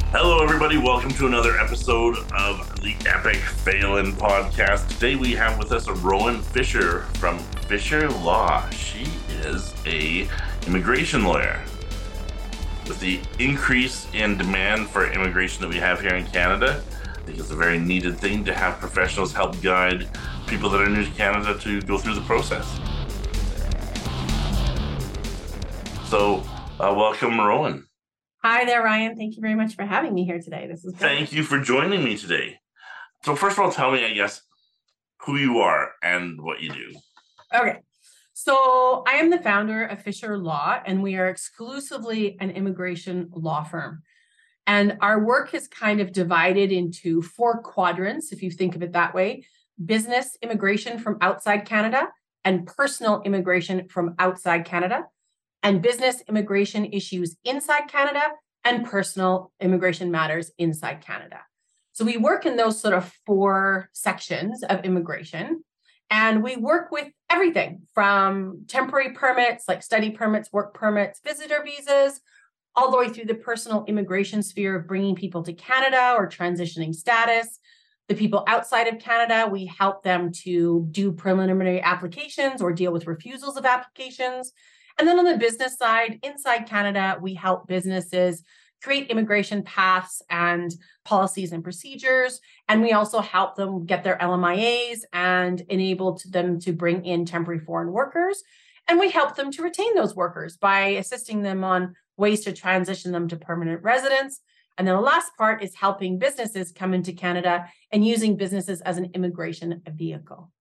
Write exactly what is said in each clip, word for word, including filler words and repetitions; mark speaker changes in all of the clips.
Speaker 1: Hello, everybody. Welcome to another episode of the Epic Phelan podcast. Today we have with us Rowan Fisher from Fisher Law. She is a immigration lawyer. With the increase in demand for immigration that we have here in Canada, I think it's a very needed thing to have professionals help guide people that are new to Canada to go through the process. So, uh, welcome, Rowan.
Speaker 2: Hi there, Ryan. Thank you very much for having me here today. This is great.
Speaker 1: Thank you for joining me today. So first of all, tell me, I guess, who you are and what you do.
Speaker 2: Okay. So I am the founder of Fisher Law, and we are exclusively an immigration law firm. And our work is kind of divided into four quadrants, if you think of it that way: business immigration from outside Canada, and personal immigration from outside Canada, and business immigration issues inside Canada, and personal immigration matters inside Canada. So we work in those sort of four sections of immigration, and we work with everything from temporary permits like study permits, work permits, visitor visas, all the way through the personal immigration sphere of bringing people to Canada or transitioning status. The people outside of Canada, we help them to do preliminary applications or deal with refusals of applications. And then on the business side, inside Canada, we help businesses create immigration paths and policies and procedures. And we also help them get their L M I As and enable them to bring in temporary foreign workers. And we help them to retain those workers by assisting them on ways to transition them to permanent residence. And then the last part is helping businesses come into Canada and using businesses as an immigration vehicle.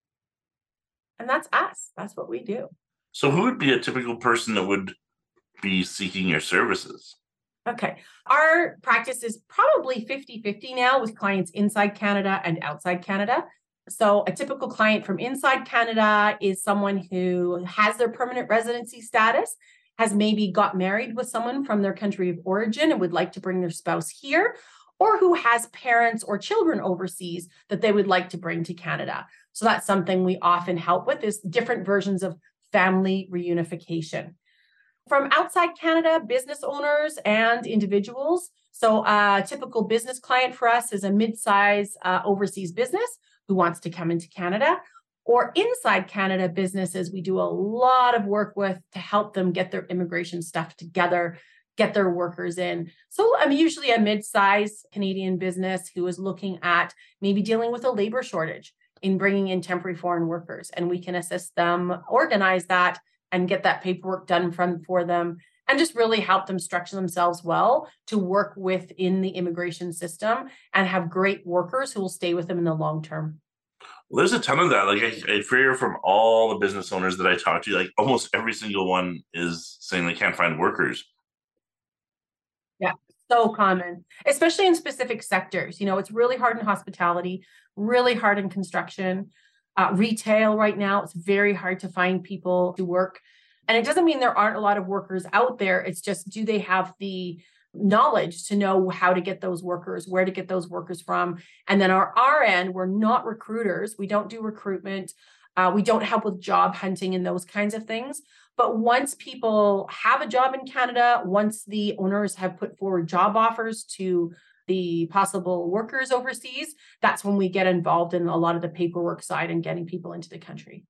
Speaker 2: And that's us. That's what we do.
Speaker 1: So who would be a typical person that would be seeking your services?
Speaker 2: Okay. Our practice is probably fifty-fifty now with clients inside Canada and outside Canada. So a typical client from inside Canada is someone who has their permanent residency status, has maybe got married with someone from their country of origin and would like to bring their spouse here, or who has parents or children overseas that they would like to bring to Canada. So that's something we often help with, is different versions of family reunification. From outside Canada, business owners and individuals. So a typical business client for us is a mid-size uh, overseas business who wants to come into Canada. Or inside Canada businesses, we do a lot of work with to help them get their immigration stuff together, get their workers in. So I'm usually a mid-size Canadian business who is looking at maybe dealing with a labor shortage in bringing in temporary foreign workers, and we can assist them organize that and get that paperwork done from for them, and just really help them structure themselves well to work within the immigration system and have great workers who will stay with them in the long term.
Speaker 1: Well, there's a ton of that. Like I, I fear from all the business owners that I talk to, like almost every single one is saying they can't find workers.
Speaker 2: Yeah, so common, especially in specific sectors. You know, it's really hard in hospitality, really hard in construction, uh, retail right now. It's very hard to find people to work. And it doesn't mean there aren't a lot of workers out there. It's just, do they have the knowledge to know how to get those workers, where to get those workers from? And then our, our end, we're not recruiters. We don't do recruitment. Uh, we don't help with job hunting and those kinds of things. But once people have a job in Canada, once the owners have put forward job offers to the possible workers overseas, that's when we get involved in a lot of the paperwork side and getting people into the country.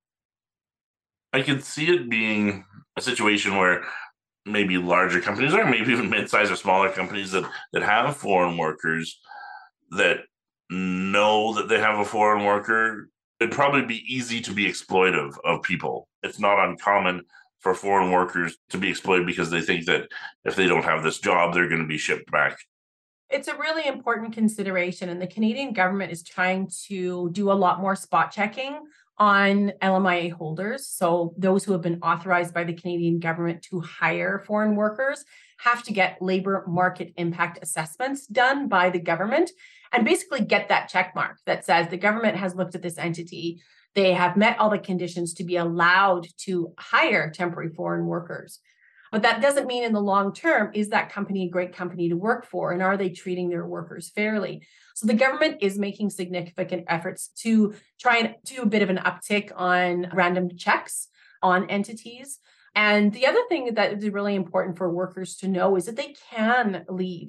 Speaker 1: I could see it being a situation where maybe larger companies, or maybe even mid-sized or smaller companies that, that have foreign workers that know that they have a foreign worker, it'd probably be easy to be exploitive of people. It's not uncommon for foreign workers to be exploited because they think that if they don't have this job, they're going to be shipped back.
Speaker 2: It's a really important consideration, and the Canadian government is trying to do a lot more spot checking on L M I A holders. So those who have been authorized by the Canadian government to hire foreign workers have to get labor market impact assessments done by the government and basically get that check mark that says the government has looked at this entity. They have met all the conditions to be allowed to hire temporary foreign workers. But that doesn't mean in the long term, is that company a great company to work for? And are they treating their workers fairly? So the government is making significant efforts to try and do a bit of an uptick on random checks on entities. And the other thing that is really important for workers to know is that they can leave.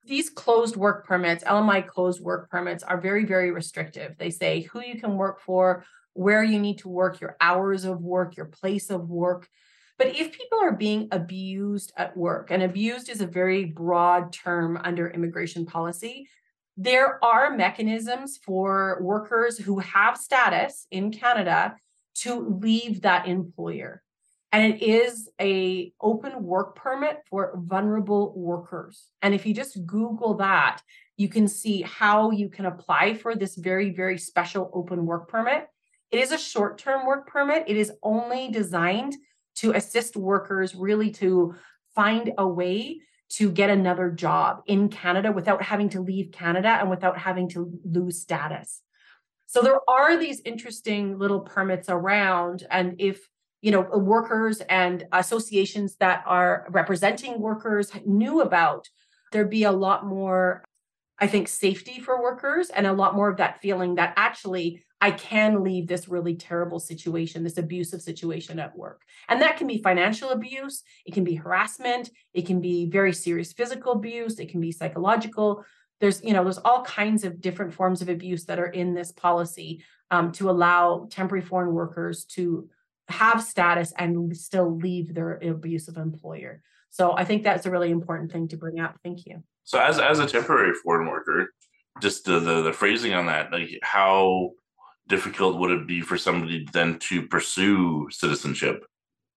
Speaker 2: These closed work permits, L M I closed work permits, are very, very restrictive. They say who you can work for, where you need to work, your hours of work, your place of work. But if people are being abused at work, and abused is a very broad term under immigration policy, there are mechanisms for workers who have status in Canada to leave that employer. And it is a open work permit for vulnerable workers. And if you just Google that, you can see how you can apply for this very, very special open work permit. It is a short-term work permit. It is only designed to assist workers really to find a way to get another job in Canada without having to leave Canada and without having to lose status. So there are these interesting little permits around. And if, you know, workers and associations that are representing workers knew about, there'd be a lot more, I think, safety for workers and a lot more of that feeling that actually I can leave this really terrible situation, this abusive situation at work. And that can be financial abuse, it can be harassment, it can be very serious physical abuse, it can be psychological. There's, you know, there's all kinds of different forms of abuse that are in this policy um, to allow temporary foreign workers to have status and still leave their abusive employer. So I think that's a really important thing to bring up. Thank you.
Speaker 1: So as as a temporary foreign worker, just the, the, the phrasing on that, like how difficult would it be for somebody then to pursue citizenship,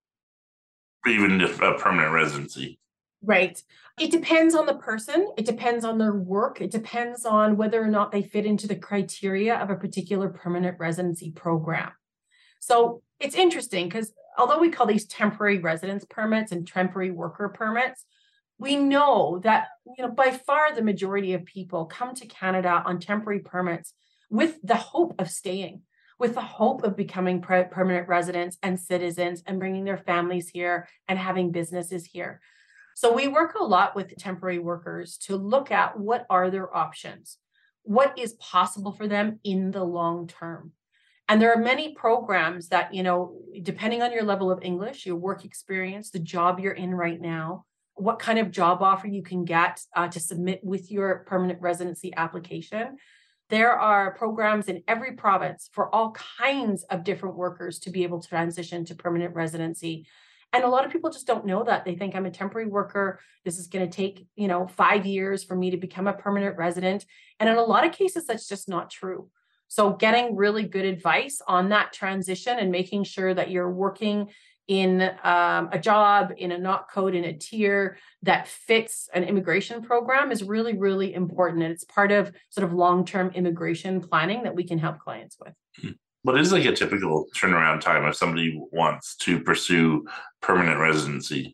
Speaker 1: even if a permanent residency?
Speaker 2: Right. It depends on the person. It depends on their work. It depends on whether or not they fit into the criteria of a particular permanent residency program. So it's interesting because although we call these temporary residence permits and temporary worker permits, we know that, you know, by far the majority of people come to Canada on temporary permits with the hope of staying, with the hope of becoming pre- permanent residents and citizens and bringing their families here and having businesses here. So we work a lot with temporary workers to look at what are their options, what is possible for them in the long term. And there are many programs that, you know, depending on your level of English, your work experience, the job you're in right now, what kind of job offer you can get uh, to submit with your permanent residency application. There are programs in every province for all kinds of different workers to be able to transition to permanent residency. And a lot of people just don't know that. They think I'm a temporary worker. This is going to take, you know, five years for me to become a permanent resident. And in a lot of cases, that's just not true. So getting really good advice on that transition and making sure that you're working in um, a job, in a not code, in a tier that fits an immigration program is really, really important. And it's part of sort of long-term immigration planning that we can help clients with.
Speaker 1: What is like a typical turnaround time if somebody wants to pursue permanent residency?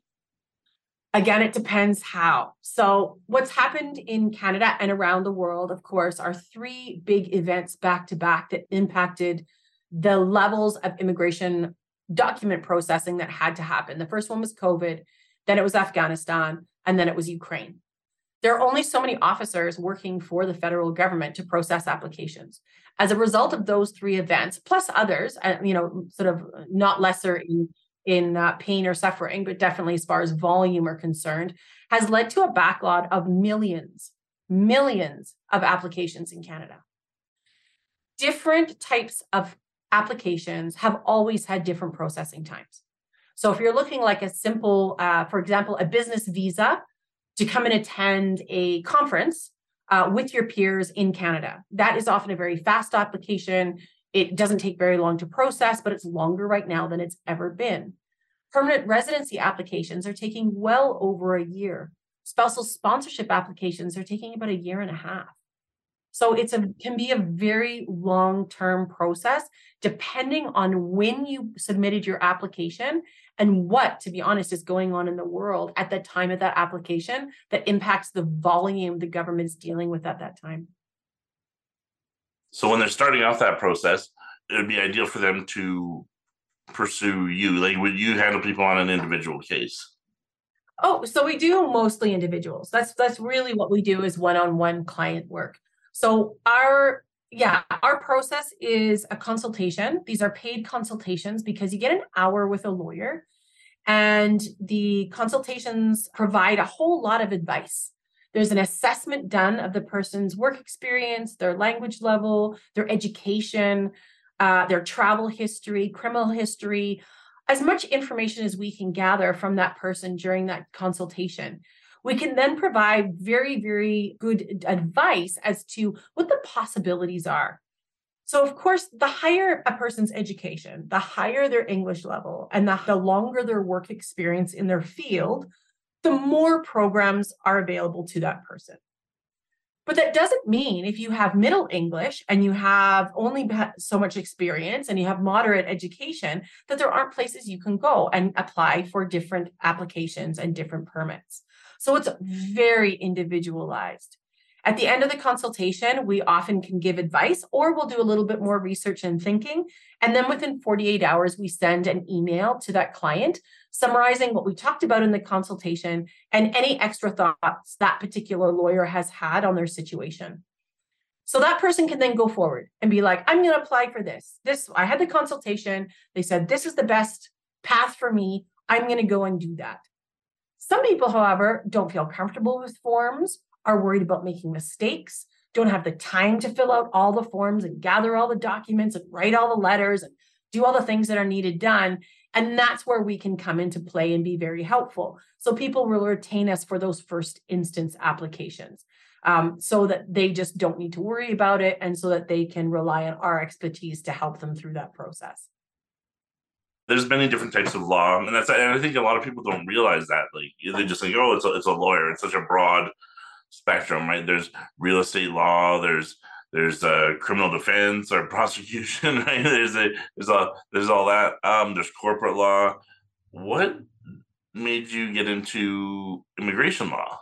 Speaker 2: Again, it depends how. So what's happened in Canada and around the world, of course, are three big events back to back that impacted the levels of immigration document processing that had to happen. The first one was COVID, then it was Afghanistan, and then it was Ukraine. There are only so many officers working for the federal government to process applications. As a result of those three events, plus others, uh, you know, sort of not lesser in, in uh, pain or suffering, but definitely as far as volume are concerned, has led to a backlog of millions, millions of applications in Canada. Different types of applications have always had different processing times. So if you're looking like a simple, uh, for example, a business visa to come and attend a conference uh, with your peers in Canada, that is often a very fast application. It doesn't take very long to process, but it's longer right now than it's ever been. Permanent residency applications are taking well over a year. Spousal sponsorship applications are taking about a year and a half. So it's a can be a very long-term process depending on when you submitted your application and what, to be honest, is going on in the world at the time of that application that impacts the volume the government's dealing with at that time.
Speaker 1: So when they're starting off that process, it would be ideal for them to pursue you. Like, would you handle people on an individual case?
Speaker 2: Oh, so we do mostly individuals. That's that's really what we do is one-on-one client work. So our, yeah, our process is a consultation. These are paid consultations because you get an hour with a lawyer, and the consultations provide a whole lot of advice. There's an assessment done of the person's work experience, their language level, their education, uh, their travel history, criminal history, as much information as we can gather from that person during that consultation. We can then provide very, very good advice as to what the possibilities are. So, of course, the higher a person's education, the higher their English level, and the, the longer their work experience in their field, the more programs are available to that person. But that doesn't mean if you have middle English and you have only so much experience and you have moderate education, that there aren't places you can go and apply for different applications and different permits. So it's very individualized. At the end of the consultation, we often can give advice, or we'll do a little bit more research and thinking. And then within forty-eight hours, we send an email to that client summarizing what we talked about in the consultation and any extra thoughts that particular lawyer has had on their situation. So that person can then go forward and be like, I'm going to apply for this. This, I had the consultation. They said, this is the best path for me. I'm going to go and do that. Some people, however, don't feel comfortable with forms, are worried about making mistakes, don't have the time to fill out all the forms and gather all the documents and write all the letters and do all the things that are needed done. And that's where we can come into play and be very helpful. So people will retain us for those first instance applications, um, so that they just don't need to worry about it, and so that they can rely on our expertise to help them through that process.
Speaker 1: There's many different types of law, and that's and I think a lot of people don't realize that. Like they just think, oh, it's a, it's a lawyer. It's such a broad spectrum, right? There's real estate law, there's there's uh, criminal defense or prosecution, right? There's a there's a there's all that. Um, there's corporate law. What made you get into immigration law?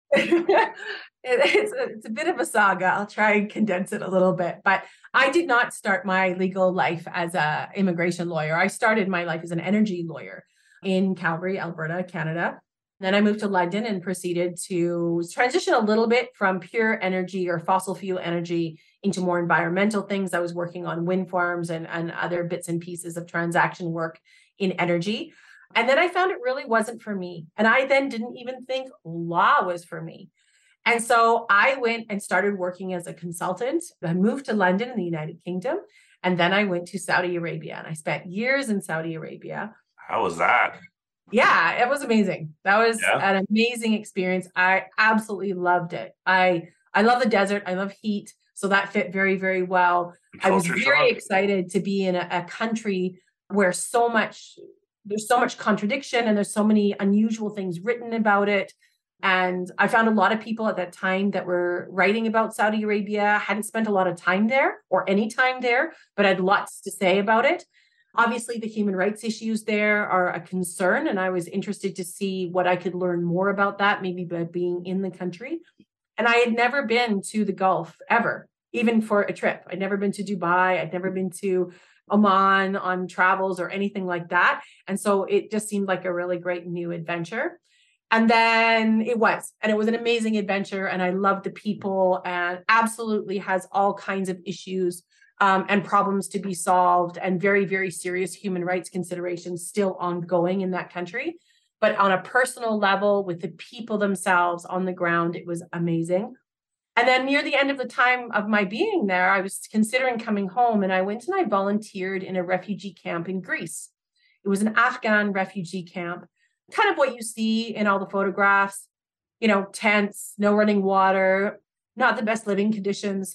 Speaker 2: it, it's, a, it's a bit of a saga. I'll try and condense it a little bit, but I did not start my legal life as an immigration lawyer. I started my life as an energy lawyer in Calgary, Alberta, Canada. Then I moved to London and proceeded to transition a little bit from pure energy or fossil fuel energy into more environmental things. I was working on wind farms and, and other bits and pieces of transaction work in energy. And then I found it really wasn't for me. And I then didn't even think law was for me. And so I went and started working as a consultant. I moved to London in the United Kingdom. And then I went to Saudi Arabia, and I spent years in Saudi Arabia.
Speaker 1: How was that?
Speaker 2: Yeah, it was amazing. That was
Speaker 1: yeah.
Speaker 2: an amazing experience. I absolutely loved it. I I love the desert. I love heat. So that fit very, very well. I was very shock. excited to be in a, a country where so much, there's so much contradiction and there's so many unusual things written about it. And I found a lot of people at that time that were writing about Saudi Arabia, hadn't spent a lot of time there or any time there, but had lots to say about it. Obviously, the human rights issues there are a concern, and I was interested to see what I could learn more about that, maybe by being in the country. And I had never been to the Gulf ever, even for a trip. I'd never been to Dubai. I'd never been to Oman on travels or anything like that. And so it just seemed like a really great new adventure. And then it was, and it was an amazing adventure. And I loved the people, and absolutely has all kinds of issues Um, and problems to be solved, and very, very serious human rights considerations still ongoing in that country. But on a personal level, with the people themselves on the ground, it was amazing. And then near the end of the time of my being there, I was considering coming home, and I went and I volunteered in a refugee camp in Greece. It was an Afghan refugee camp, kind of what you see in all the photographs, you know, tents, no running water, not the best living conditions.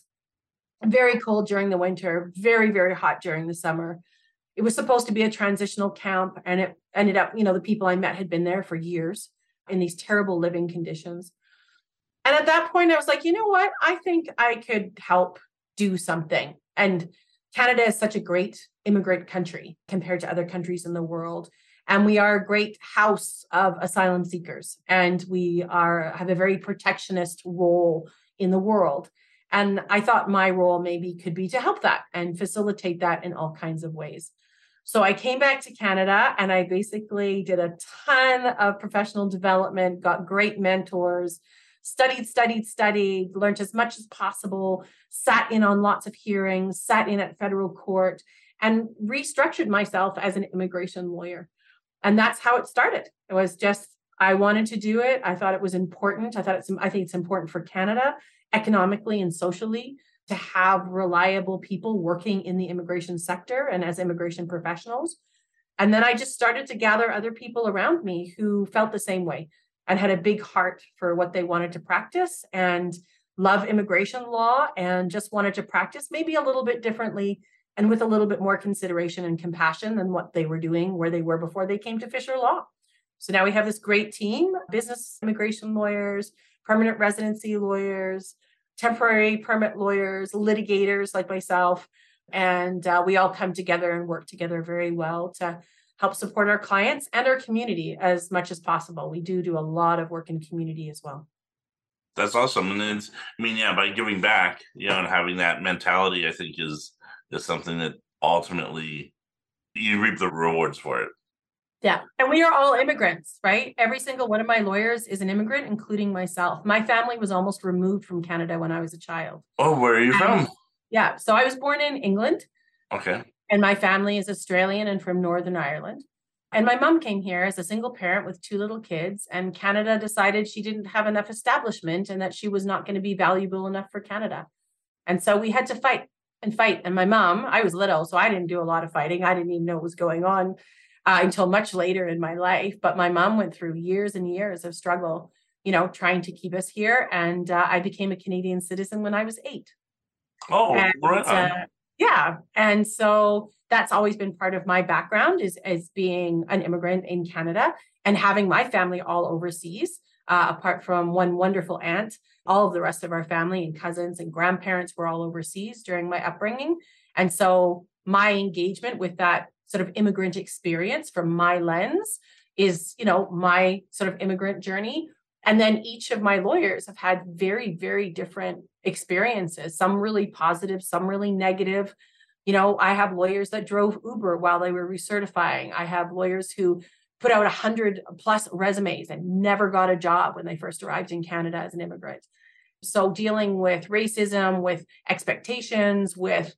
Speaker 2: Very cold during the winter, very, very hot during the summer. It was supposed to be a transitional camp, and it ended up, you know, the people I met had been there for years in these terrible living conditions. And at that point, I was like, you know what? I think I could help do something. And Canada is such a great immigrant country compared to other countries in the world. And we are a great house of asylum seekers. And we are have a very protectionist role in the world. And I thought my role maybe could be to help that and facilitate that in all kinds of ways. So I came back to Canada, and I basically did a ton of professional development, got great mentors, studied, studied, studied, learned as much as possible, sat in on lots of hearings, sat in at federal court, and restructured myself as an immigration lawyer. And that's how it started. It was just I wanted to do it. I thought it was important. I thought it's, I think it's important for Canada economically and socially to have reliable people working in the immigration sector and as immigration professionals. And then I just started to gather other people around me who felt the same way and had a big heart for what they wanted to practice and love immigration law and just wanted to practice maybe a little bit differently and with a little bit more consideration and compassion than what they were doing where they were before they came to Fisher Law. So now we have this great team, business immigration lawyers, permanent residency lawyers, temporary permit lawyers, litigators like myself. And uh, we all come together and work together very well to help support our clients and our community as much as possible. We do do a lot of work in community as well.
Speaker 1: That's awesome. And it's, I mean, yeah, by giving back, you know, and having that mentality, I think is, is something that ultimately you reap the rewards for it.
Speaker 2: Yeah. And we are all immigrants, right? Every single one of my lawyers is an immigrant, including myself. My family was almost removed from Canada when I was a child.
Speaker 1: Oh, where are you
Speaker 2: and,
Speaker 1: from?
Speaker 2: Yeah. So I was born in England.
Speaker 1: Okay.
Speaker 2: And my family is Australian and from Northern Ireland. And my mom came here as a single parent with two little kids. And Canada decided she didn't have enough establishment and that she was not going to be valuable enough for Canada. And so we had to fight and fight. And my mom, I was little, so I didn't do a lot of fighting. I didn't even know what was going on uh, until much later in my life. But my mom went through years and years of struggle, you know, trying to keep us here. And uh, I became a Canadian citizen when I was eight.
Speaker 1: Oh,
Speaker 2: and,
Speaker 1: right.
Speaker 2: Uh, yeah. And so that's always been part of my background is, is being an immigrant in Canada and having my family all overseas, uh, apart from one wonderful aunt. All of the rest of our family and cousins and grandparents were all overseas during my upbringing. And so my engagement with that sort of immigrant experience from my lens is, you know, my sort of immigrant journey. And then each of my lawyers have had very, very different experiences, some really positive, some really negative. You know, I have lawyers that drove Uber while they were recertifying. I have lawyers who put out one hundred plus resumes and never got a job when they first arrived in Canada as an immigrant. So dealing with racism, with expectations, with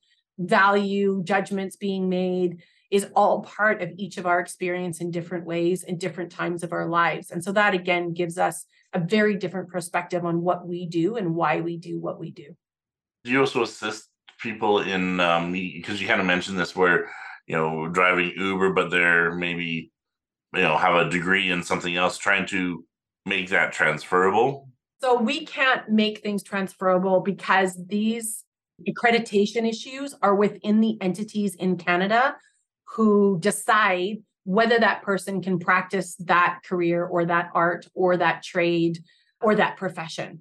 Speaker 2: value judgments being made is all part of each of our experience in different ways in different times of our lives. And so that, again, gives us a very different perspective on what we do and why we do what we do.
Speaker 1: Do you also assist people in, um, because you kind of mentioned this where, you know, driving Uber, but they're maybe, you know, have a degree in something else, trying to make that transferable?
Speaker 2: So we can't make things transferable because these accreditation issues are within the entities in Canada who decide whether that person can practice that career or that art or that trade or that profession.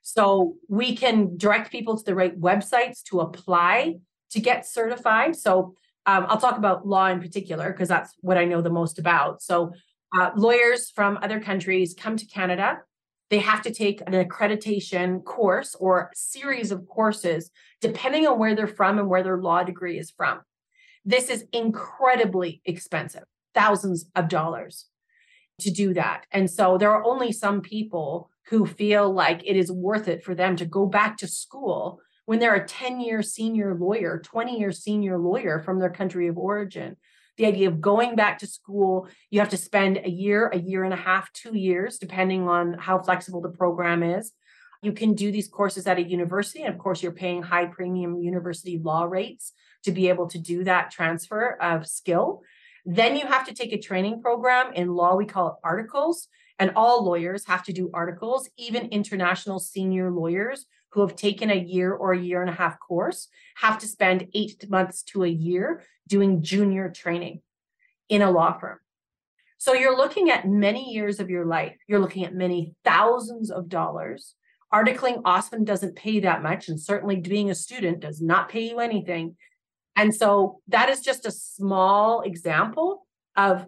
Speaker 2: So we can direct people to the right websites to apply to get certified. So um, I'll talk about law in particular because that's what I know the most about. So uh, lawyers from other countries come to Canada. They have to take an accreditation course or series of courses, depending on where they're from and where their law degree is from. This is incredibly expensive, thousands of dollars to do that. And so there are only some people who feel like it is worth it for them to go back to school when they're a ten-year senior lawyer, twenty-year senior lawyer from their country of origin. The idea of going back to school, you have to spend a year, a year and a half, two years, depending on how flexible the program is. You can do these courses at a university. And of course, you're paying high premium university law rates to be able to do that transfer of skill. Then you have to take a training program. In law, we call it articles. And all lawyers have to do articles, even international senior lawyers who have taken a year or a year and a half course have to spend eight months to a year doing junior training in a law firm. So you're looking at many years of your life. You're looking at many thousands of dollars. Articling often doesn't pay that much, and certainly being a student does not pay you anything. And so that is just a small example of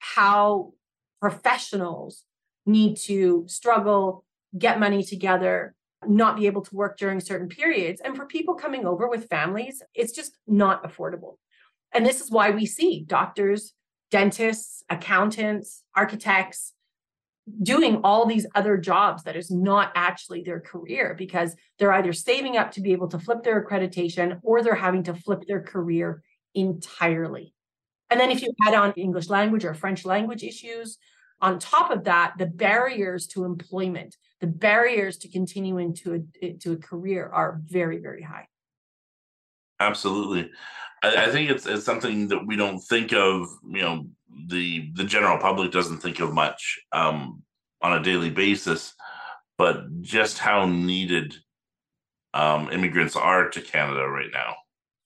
Speaker 2: how professionals need to struggle, get money together, not be able to work during certain periods. And for people coming over with families, it's just not affordable. And this is why we see doctors, dentists, accountants, architects doing all these other jobs that is not actually their career, because they're either saving up to be able to flip their accreditation or they're having to flip their career entirely. And then if you add on English language or French language issues, on top of that, the barriers to employment, the barriers to continue into a, to a career are very, very high.
Speaker 1: Absolutely. I, I think it's it's something that we don't think of, you know, the the general public doesn't think of much um, on a daily basis, but just how needed um, immigrants are to Canada right now.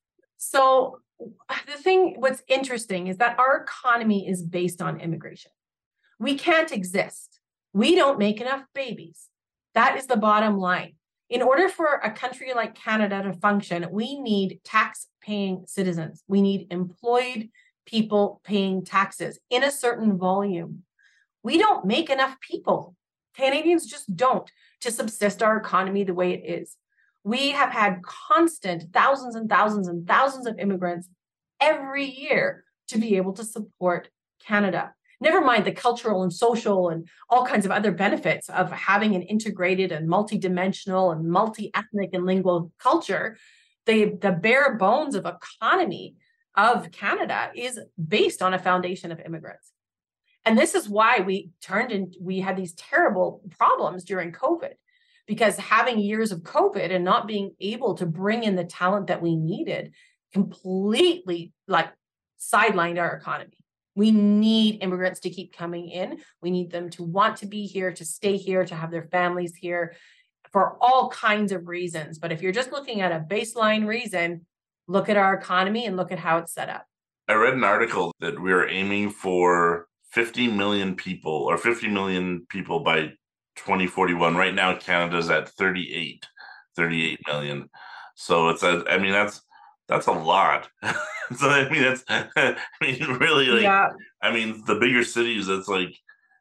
Speaker 2: So the thing, what's interesting is that our economy is based on immigration. We can't exist. We don't make enough babies. That is the bottom line. In order for a country like Canada to function, we need tax-paying citizens. We need employed people paying taxes in a certain volume. We don't make enough people. Canadians just don't to subsist our economy the way it is. We have had constant thousands and thousands and thousands of immigrants every year to be able to support Canada. Never mind the cultural and social and all kinds of other benefits of having an integrated and multidimensional and multi-ethnic and lingual culture. The, the bare bones of economy of Canada is based on a foundation of immigrants. And this is why we turned in, we had these terrible problems during COVID, because having years of COVID and not being able to bring in the talent that we needed completely like sidelined our economy. We need immigrants to keep coming in. We need them to want to be here, to stay here, to have their families here for all kinds of reasons. But if you're just looking at a baseline reason, look at our economy and look at how it's set up.
Speaker 1: I read an article that we are aiming for fifty million people or fifty million people by twenty forty-one. Right now, Canada's at thirty-eight, thirty-eight million. So it's a, I mean, that's, that's a lot. So I mean, that's, I mean, really, like, yeah. I mean, the bigger cities, it's like,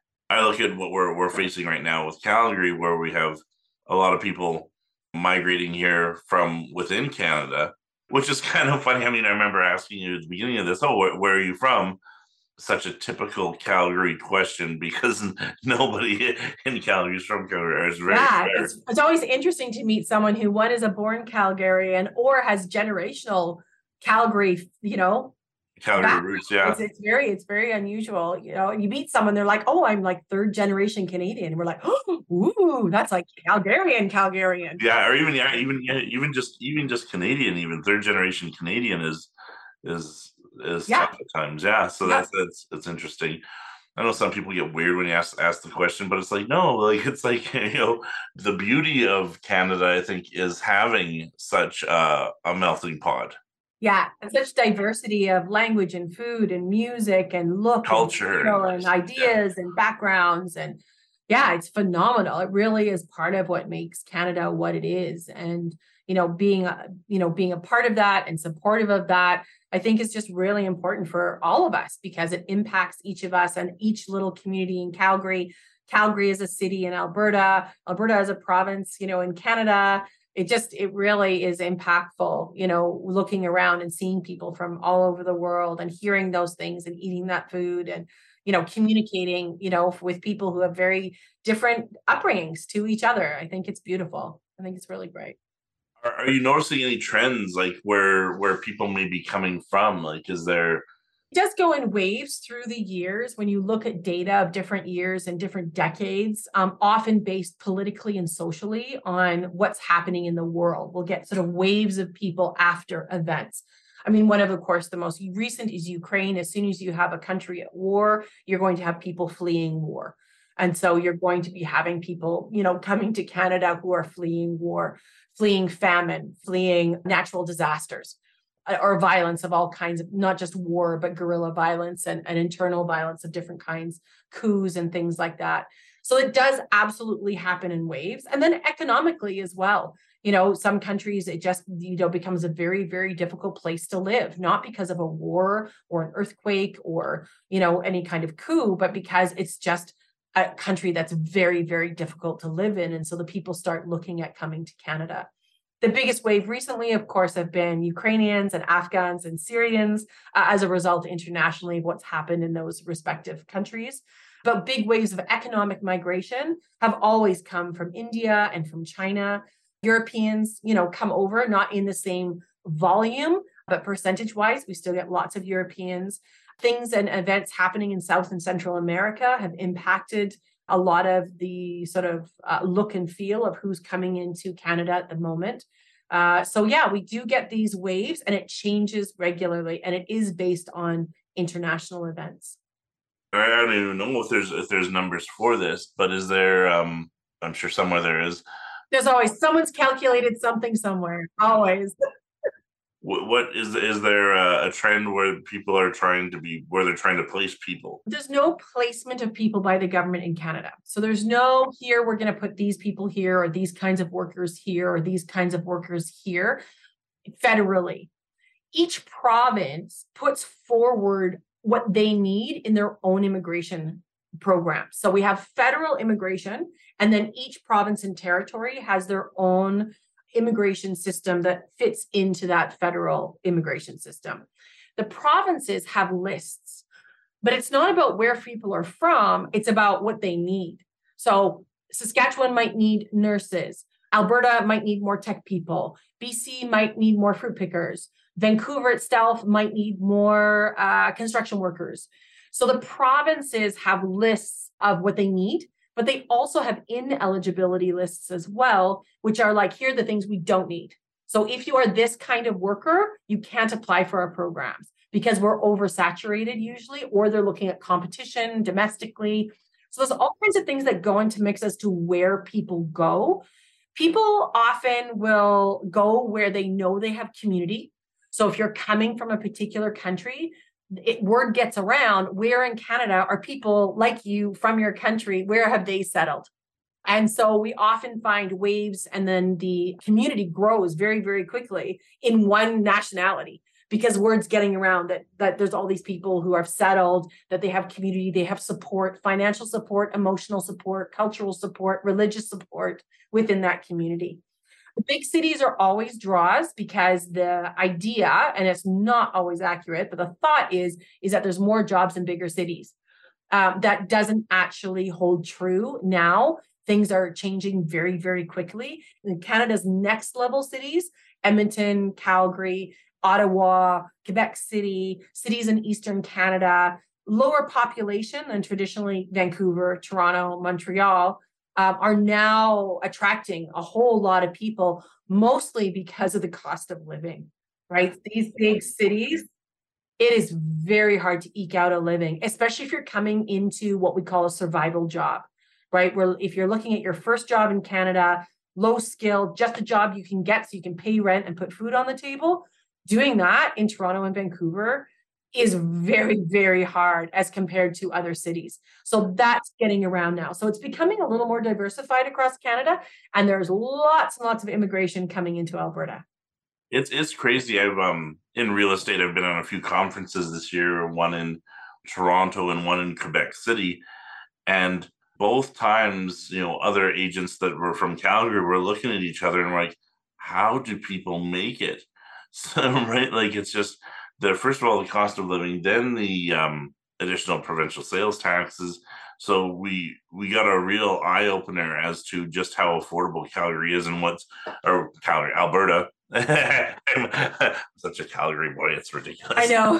Speaker 1: I look at what we're we're facing right now with Calgary, where we have a lot of people migrating here from within Canada, which is kind of funny. I mean, I remember asking you at the beginning of this, oh, where, where are you from? Such a typical Calgary question, because nobody in Calgary is from Calgary. It's very
Speaker 2: yeah, it's, it's always interesting to meet someone who, one, is a born Calgarian or has generational Calgary, you know,
Speaker 1: Calgary back. roots. Yeah,
Speaker 2: it's, it's very, it's very unusual. You know, you meet someone, they're like, "Oh, I'm like third generation Canadian." And we're like, "Oh, ooh, that's like Calgarian, Calgarian."
Speaker 1: Yeah, or even yeah, even even just even just Canadian, even third generation Canadian is is is
Speaker 2: yeah.
Speaker 1: tough at times. Yeah, so yeah. that's that's that's interesting. I know some people get weird when you ask ask the question, but it's like, no, like it's like, you know, the beauty of Canada, I think, is having such uh, a melting pot.
Speaker 2: Yeah, and such diversity of language and food and music and look,
Speaker 1: culture,
Speaker 2: and, you know, and ideas yeah. and backgrounds, and yeah, it's phenomenal. It really is part of what makes Canada what it is, and you know, being a, you know, being a part of that and supportive of that, I think is just really important for all of us, because it impacts each of us and each little community in Calgary. Calgary is a city in Alberta. Alberta is a province, you know, in Canada. It just, it really is impactful, you know, looking around and seeing people from all over the world and hearing those things and eating that food and, you know, communicating, you know, with people who have very different upbringings to each other. I think it's beautiful. I think it's really great.
Speaker 1: Are, are you noticing any trends, like where where people may be coming from? Like, is there...
Speaker 2: It does go in waves through the years when you look at data of different years and different decades, um, often based politically and socially on what's happening in the world. We'll get sort of waves of people after events. I mean, one of, of course, the most recent is Ukraine. As soon as you have a country at war, you're going to have people fleeing war. And so you're going to be having people, you know, coming to Canada who are fleeing war, fleeing famine, fleeing natural disasters, or violence of all kinds of, not just war, but guerrilla violence and, and internal violence of different kinds, coups and things like that. So it does absolutely happen in waves. And then economically as well. You know, some countries, it just, you know, becomes a very, very difficult place to live, not because of a war or an earthquake or, you know, any kind of coup, but because it's just a country that's very, very difficult to live in. And so the people start looking at coming to Canada. The biggest wave recently, of course, have been Ukrainians and Afghans and Syrians uh, as a result internationally of what's happened in those respective countries. But big waves of economic migration have always come from India and from China. Europeans, you know, come over, not in the same volume, but percentage-wise, we still get lots of Europeans. things and events happening in South and Central America have impacted a lot of the sort of uh, look and feel of who's coming into Canada at the moment. Uh, so yeah, we do get these waves and it changes regularly, and it is based on international events.
Speaker 1: I don't even know if there's if there's numbers for this, but is there, um, I'm sure somewhere there is.
Speaker 2: There's always, someone's calculated something somewhere, always.
Speaker 1: What, what is is there a, a trend where people are trying to be, where they're trying to place people?
Speaker 2: There's no placement of people by the government in Canada. So there's no, here, we're going to put these people here, or these kinds of workers here, or these kinds of workers here federally. Each province puts forward what they need in their own immigration program. So we have federal immigration, and then each province and territory has their own immigration system that fits into that federal immigration system. The provinces have lists, but it's not about where people are from, it's about what they need. So Saskatchewan might need nurses, Alberta might need more tech people, B C might need more fruit pickers, Vancouver itself might need more uh, construction workers. So the provinces have lists of what they need, but they also have ineligibility lists as well, which are like, here are the things we don't need. So if you are this kind of worker, you can't apply for our programs because we're oversaturated usually, or they're looking at competition domestically. So there's all kinds of things that go into mix as to where people go. People often will go where they know they have community. So if you're coming from a particular country, it, word gets around, where in Canada are people like you from your country? Where have they settled? And so we often find waves, and then the community grows very, very quickly in one nationality, because word's getting around that, that there's all these people who are settled, that they have community, they have support, financial support, emotional support, cultural support, religious support within that community. The big cities are always draws, because the idea, and it's not always accurate, but the thought is, is that there's more jobs in bigger cities. Um, that doesn't actually hold true now. Things are changing very, very quickly. In Canada's next level cities, Edmonton, Calgary, Ottawa, Quebec City, cities in Eastern Canada, lower population than traditionally Vancouver, Toronto, Montreal, Um, are now attracting a whole lot of people, mostly because of the cost of living, right? These big cities, it is very hard to eke out a living, especially if you're coming into what we call a survival job, right? Where if you're looking at your first job in Canada, low skill, just a job you can get so you can pay rent and put food on the table, doing that in Toronto and Vancouver is very, very hard as compared to other cities. So that's getting around now. So it's becoming a little more diversified across Canada, and there's lots and lots of immigration coming into Alberta.
Speaker 1: It's it's crazy. I've um in real estate, I've been on a few conferences this year, one in Toronto and one in Quebec City. And both times, you know, other agents that were from Calgary were looking at each other and were like, how do people make it? So, right, like it's just the first of all, the cost of living, then the um, additional provincial sales taxes. So we we got a real eye opener as to just how affordable Calgary is, and what's or Calgary, Alberta. I'm such a Calgary boy, it's ridiculous.
Speaker 2: I know.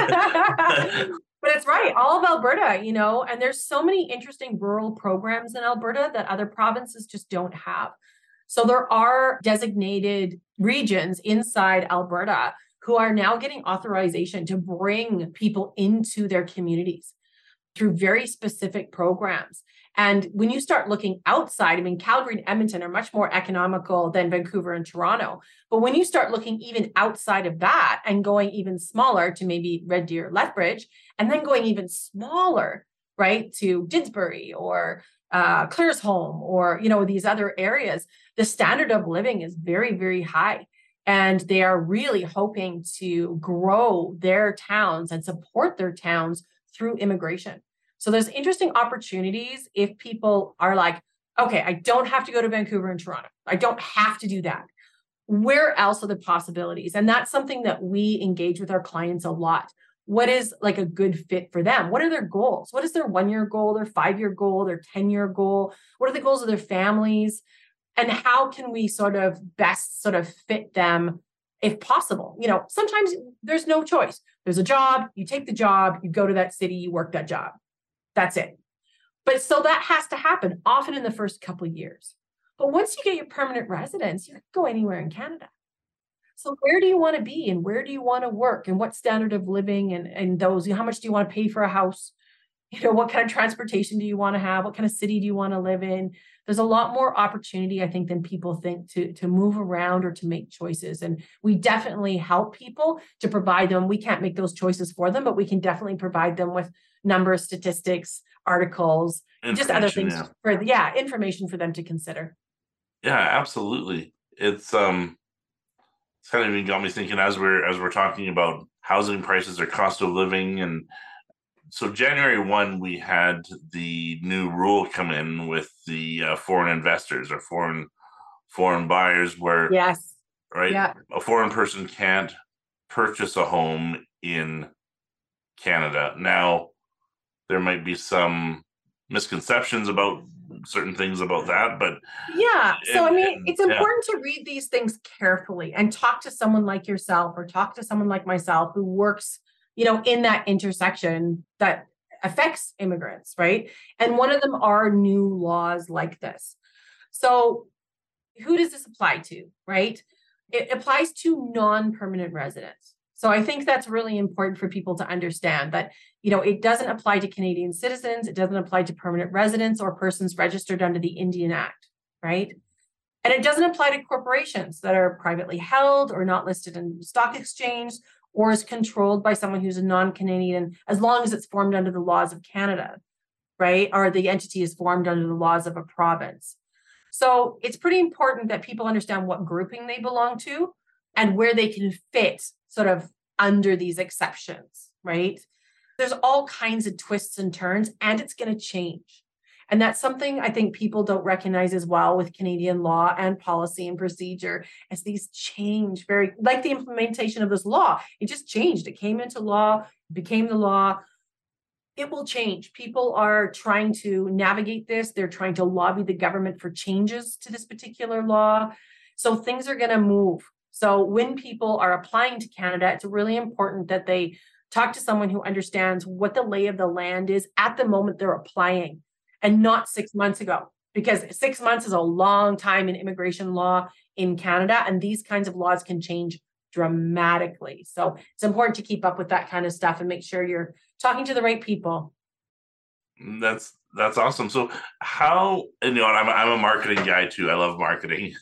Speaker 2: But it's right, all of Alberta, you know, and there's so many interesting rural programs in Alberta that other provinces just don't have. So there are designated regions inside Alberta who are now getting authorization to bring people into their communities through very specific programs. And when you start looking outside, I mean, Calgary and Edmonton are much more economical than Vancouver and Toronto. But when you start looking even outside of that and going even smaller to maybe Red Deer, Lethbridge, and then going even smaller, right, to Didsbury or uh, Claresholm or, you know, these other areas, the standard of living is very, very high. And they are really hoping to grow their towns and support their towns through immigration. So there's interesting opportunities if people are like, okay, I don't have to go to Vancouver and Toronto. I don't have to do that. Where else are the possibilities? And that's something that we engage with our clients a lot. What is like a good fit for them? What are their goals? What is their one-year goal, their five-year goal, their ten-year goal? What are the goals of their families? And how can we sort of best sort of fit them if possible? You know, sometimes there's no choice. There's a job, you take the job, you go to that city, you work that job. That's it. But so that has to happen often in the first couple of years. But once you get your permanent residence, you can go anywhere in Canada. So where do you want to be and where do you want to work and what standard of living and, and those, how much do you want to pay for a house? You know, what kind of transportation do you want to have? What kind of city do you want to live in? There's a lot more opportunity, I think, than people think to, to move around or to make choices. And we definitely help people to provide them. We can't make those choices for them, but we can definitely provide them with number of statistics, articles, just other things
Speaker 1: yeah.
Speaker 2: for, yeah, information for them to consider.
Speaker 1: Yeah, absolutely. It's, um, it's kind of even got me thinking as we're, as we're talking about housing prices or cost of living. And so January first, we had the new rule come in with the uh, foreign investors or foreign foreign buyers where,
Speaker 2: yes,
Speaker 1: right,
Speaker 2: yeah.
Speaker 1: a foreign person can't purchase a home in Canada. Now, there might be some misconceptions about certain things about that, but
Speaker 2: yeah. So,
Speaker 1: and,
Speaker 2: I mean,
Speaker 1: and,
Speaker 2: it's important yeah. to read these things carefully and talk to someone like yourself or talk to someone like myself who works, you know, in that intersection that affects immigrants, right? And one of them are new laws like this. So who does this apply to, right? It applies to non-permanent residents. So I think that's really important for people to understand that, you know, it doesn't apply to Canadian citizens. It doesn't apply to permanent residents or persons registered under the Indian Act, right? And it doesn't apply to corporations that are privately held or not listed in the stock exchange or is controlled by someone who's a non-Canadian, as long as it's formed under the laws of Canada, right? Or the entity is formed under the laws of a province. So it's pretty important that people understand what grouping they belong to and where they can fit sort of under these exceptions, right? There's all kinds of twists and turns, and it's going to change. And that's something I think people don't recognize as well with Canadian law and policy and procedure, as these change very, like the implementation of this law. It just changed. It came into law, became the law. It will change. People are trying to navigate this. They're trying to lobby the government for changes to this particular law. So things are going to move. So when people are applying to Canada, it's really important that they talk to someone who understands what the lay of the land is at the moment they're applying and not six months ago, because six months is a long time in immigration law in Canada, and these kinds of laws can change dramatically. So it's important to keep up with that kind of stuff and make sure you're talking to the right people.
Speaker 1: That's that's awesome. So how, and you know, I'm I'm a marketing guy too. I love marketing,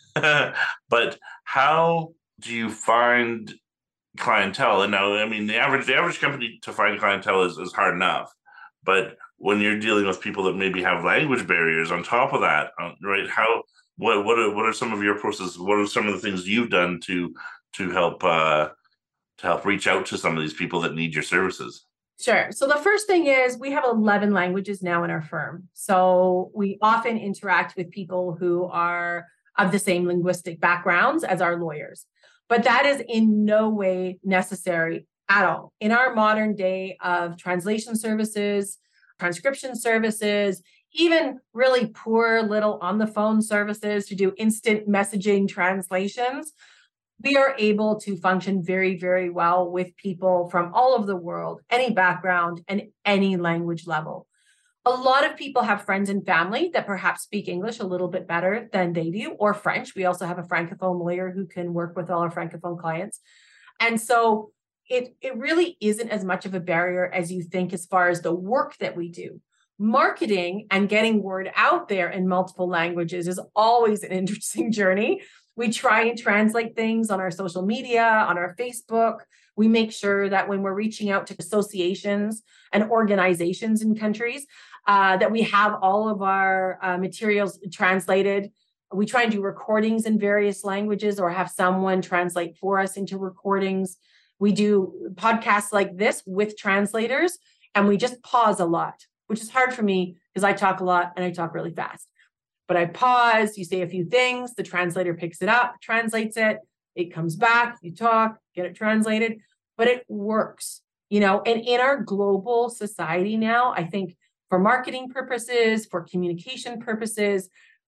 Speaker 1: but how do you find clientele? And now, I mean, the average the average company to find clientele is, is hard enough, but when you're dealing with people that maybe have language barriers on top of that, right? How what what are what are some of your processes? What are some of the things you've done to to help uh, to help reach out to some of these people that need your services?
Speaker 2: Sure. So the first thing is we have eleven languages now in our firm. So we often interact with people who are of the same linguistic backgrounds as our lawyers, but that is in no way necessary at all. In our modern day of translation services, transcription services, even really poor little on the phone services to do instant messaging translations, we are able to function very, very well with people from all over the world, any background and any language level. A lot of people have friends and family that perhaps speak English a little bit better than they do, or French. We also have a Francophone lawyer who can work with all our Francophone clients. And so it, it really isn't as much of a barrier as you think as far as the work that we do. Marketing and getting word out there in multiple languages is always an interesting journey. We try and translate things on our social media, on our Facebook. We make sure that when we're reaching out to associations and organizations in countries, uh, that we have all of our uh, materials translated. We try and do recordings in various languages or have someone translate for us into recordings. We do podcasts like this with translators, and we just pause a lot, which is hard for me because I talk a lot and I talk really fast. But I pause, you say a few things, the translator picks it up, translates it, it comes back, you talk, get it translated, but it works, you know, and in our global society now, I think for marketing purposes, for communication purposes,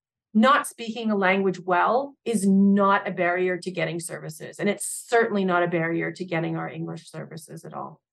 Speaker 2: not speaking a language well is not a barrier to getting services. And it's certainly not a barrier to getting our English services at all.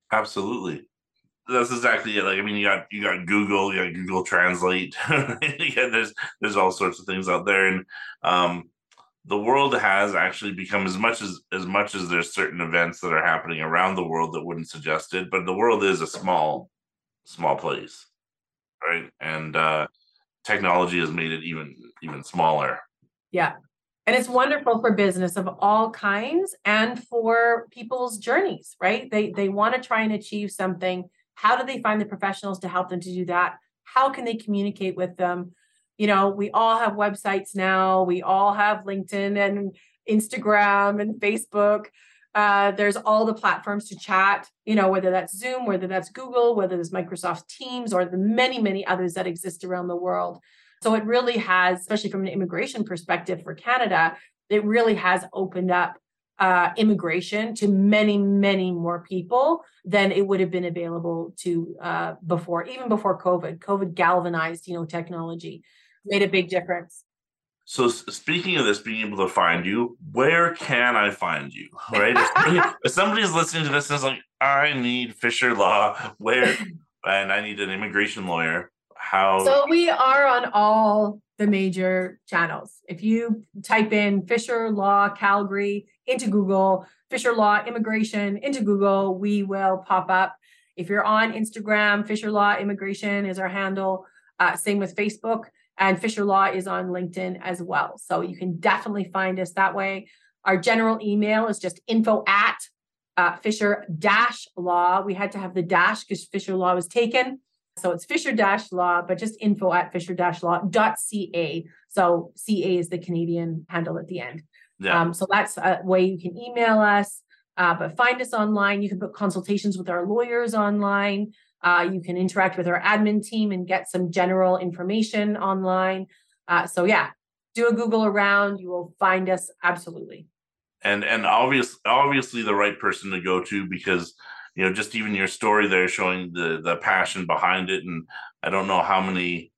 Speaker 1: Absolutely. That's exactly it. Like, I mean, you got you got Google, you got Google Translate. Yeah, there's there's all sorts of things out there, and um, the world has actually become as much as as much as there's certain events that are happening around the world that wouldn't suggest it, but the world is a small small place, right? And uh, technology has made it even even smaller.
Speaker 2: Yeah. And it's wonderful for business of all kinds and for people's journeys, right? They they want to try and achieve something. How do they find the professionals to help them to do that? How can they communicate with them? You know, we all have websites now. We all have LinkedIn and Instagram and Facebook. Uh, there's all the platforms to chat, you know, whether that's Zoom, whether that's Google, whether it's Microsoft Teams, or the many, many others that exist around the world. So it really has, especially from an immigration perspective for Canada, it really has opened up uh, immigration to many, many more people than it would have been available to uh, before, even before COVID. COVID galvanized, you know, technology, made a big difference.
Speaker 1: So speaking of this, being able to find you, where can I find you, right? If, somebody, if somebody's listening to this and is like, I need Fisher Law, where, and I need an immigration lawyer, how?
Speaker 2: So we are on all the major channels. If you type in Fisher Law Calgary into Google, Fisher Law Immigration into Google, we will pop up. If you're on Instagram, Fisher Law Immigration is our handle. Uh, same with Facebook, and Fisher Law is on LinkedIn as well. So you can definitely find us that way. Our general email is just info at uh, Fisher dash Law. We had to have the dash because Fisher Law was taken. So it's Fisher dash Law, but just info at Fisher dash Law dot C A. So C A is the Canadian handle at the end. Yeah. Um, so that's a way you can email us, uh, but find us online. You can book consultations with our lawyers online. Uh, you can interact with our admin team and get some general information online. Uh, so yeah, do a Google around. You will find us absolutely.
Speaker 1: And and obvious, obviously the right person to go to, because you know, just even your story there showing the the passion behind it. And I don't know how many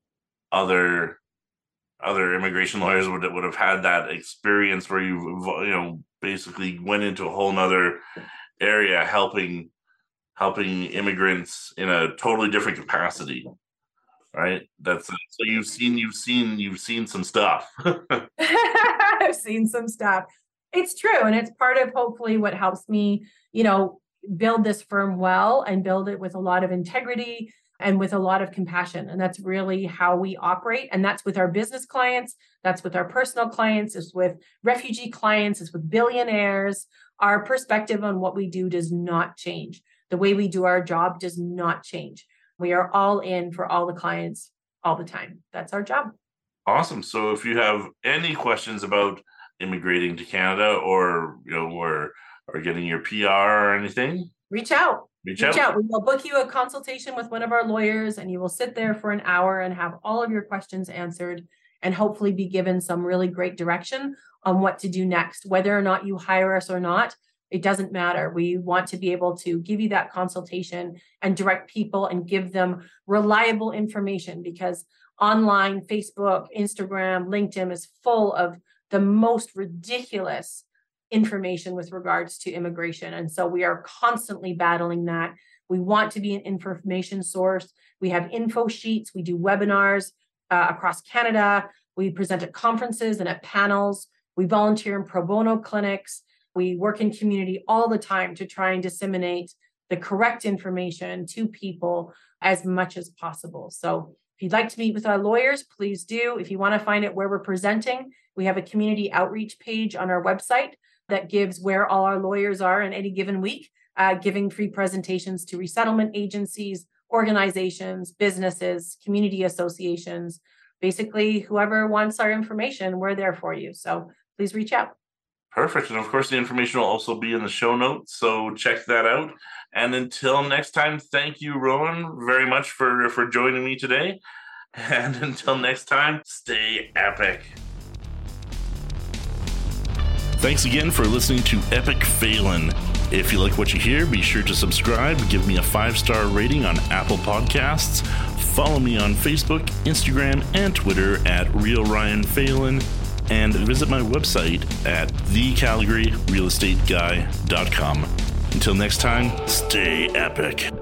Speaker 1: other other immigration lawyers would would have had that experience where you you know basically went into a whole nother area helping helping immigrants in a totally different capacity, right? That's so you've seen you've seen you've seen some stuff.
Speaker 2: I've seen some stuff. It's true, and it's part of hopefully what helps me, you know, build this firm well and build it with a lot of integrity and with a lot of compassion. And that's really how we operate. And that's with our business clients. That's with our personal clients. It's with refugee clients. It's with billionaires. Our perspective on what we do does not change. The way we do our job does not change. We are all in for all the clients all the time. That's our job.
Speaker 1: Awesome. So if you have any questions about immigrating to Canada, or, you know, or, or getting your P R or anything,
Speaker 2: reach out.
Speaker 1: Reach,
Speaker 2: Reach
Speaker 1: out.
Speaker 2: out. We will book you a consultation with one of our lawyers, and you will sit there for an hour and have all of your questions answered and hopefully be given some really great direction on what to do next. Whether or not you hire us or not, it doesn't matter. We want to be able to give you that consultation and direct people and give them reliable information, because online, Facebook, Instagram, LinkedIn is full of the most ridiculous information with regards to immigration. And so we are constantly battling that. We want to be an information source. We have info sheets. We do webinars uh, across Canada. We present at conferences and at panels. We volunteer in pro bono clinics. We work in community all the time to try and disseminate the correct information to people as much as possible. So if you'd like to meet with our lawyers, please do. If you want to find out where we're presenting, we have a community outreach page on our website that gives where all our lawyers are in any given week, uh, giving free presentations to resettlement agencies, organizations, businesses, community associations. Basically, whoever wants our information, we're there for you. So please reach out.
Speaker 1: Perfect. And of course, the information will also be in the show notes, so check that out. And until next time, thank you, Rowan, very much for, for joining me today. And until next time, stay epic. Thanks again for listening to Epic Phelan. If you like what you hear, be sure to subscribe, give me a five-star rating on Apple Podcasts, follow me on Facebook, Instagram, and Twitter at Real Ryan Phelan, and visit my website at the calgary real estate guy dot com. Until next time, stay epic.